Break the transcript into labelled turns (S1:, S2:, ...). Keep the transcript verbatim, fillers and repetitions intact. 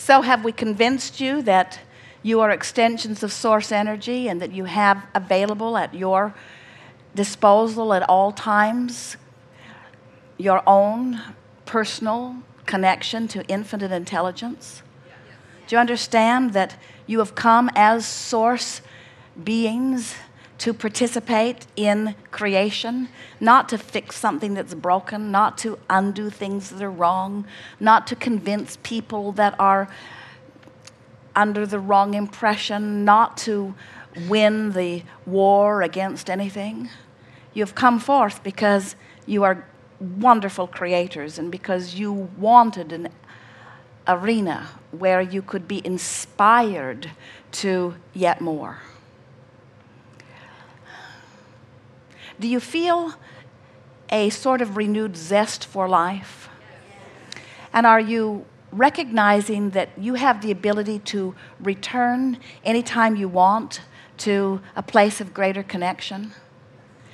S1: So have we convinced you that you are extensions of source energy and that you have available at your disposal at all times your own personal connection to infinite intelligence? Do you understand that you have come as source beings to participate in creation, not to fix something that's broken, not to undo things that are wrong, not to convince people that are under the wrong impression, not to win the war against anything? You've come forth because you are wonderful creators and because you wanted an arena where you could be inspired to yet more. Do you feel a sort of renewed zest for life? And are you recognizing that you have the ability to return anytime you want to a place of greater connection?